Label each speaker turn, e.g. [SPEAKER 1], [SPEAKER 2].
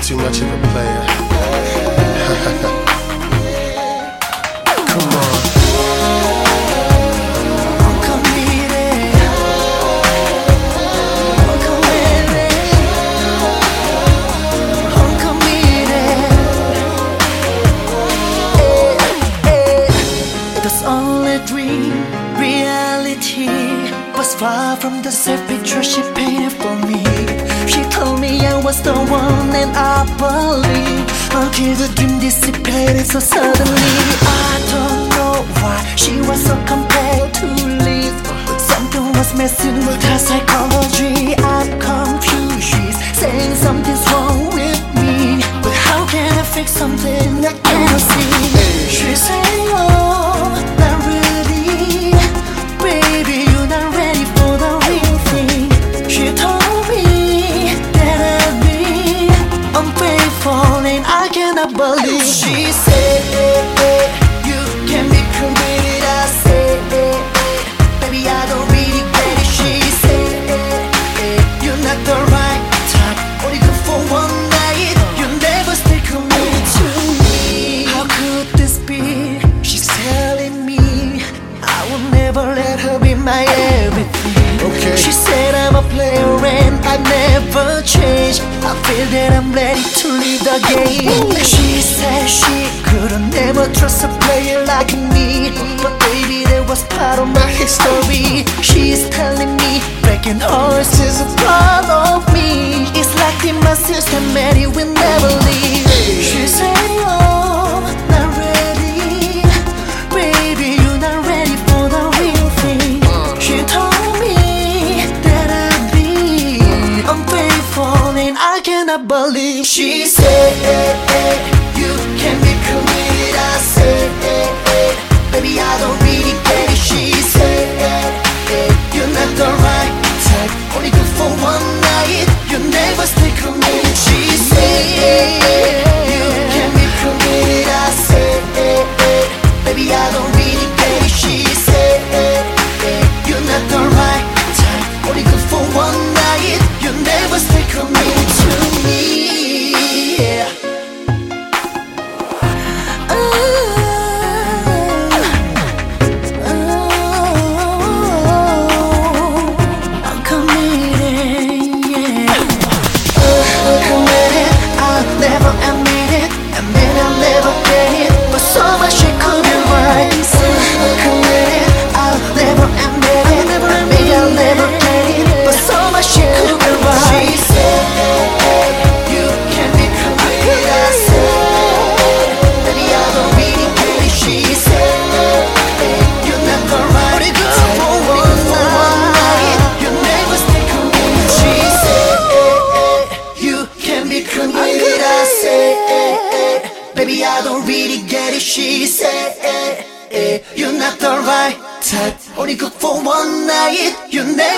[SPEAKER 1] too much of a player. Come on.
[SPEAKER 2] I'm committed. I'm committed. I'm committed. It was only a dream, reality was far from the self-picture she painted for me. She told me I was the one and I believe, until the dream dissipated so suddenly. I don't know why she was so compelled to leave. Something was messing with her psychology. I'm confused, she's saying something's wrong with me, but how can I fix something I cannot see? She's saying, oh, not really, baby, you're not ready for the real thing. She told me that I'd be unfaithful and I cannot believe. She said, you can be committed. I said, baby, I don't really get it. She said, you're not the right type, only good for one night. You never stay committed to me. How could this be? She's telling me I will never let her be my everything.
[SPEAKER 1] Okay.
[SPEAKER 2] She said I'm a player and I never change. I feel that I'm ready to leave the game. She said she couldn't never trust a player like me, but baby, that was part of my history. She's telling me breaking hearts is a part of me. It's like in my system and it will never leave. She said, oh, not ready, baby, you're not ready for the real thing. She told me that I'd be unfaithful and I cannot believe. She said, you can be committed. I said, baby, I don't really get it. She said, you're not the right type, only good for one night. You never stay committed. She said, you can be committed. I said, baby, I don't really get it. She said, you're not the right type, only good for one night. You never stay committed to me. Yeah. I'm committed, yeah. I'm committed, I'll never admit it, I'll never get it, but so much she could be right. I'm committed, I'll never admit it, I'll never get it, but so much she could be right. She said, you can be committed. I said, baby, I don't really get it. She said, you're not the right type, for one night. You never stay committed. She said, you can be committed. I said, baby, I don't really get it. She said, you're not the right type, only good for one night. You never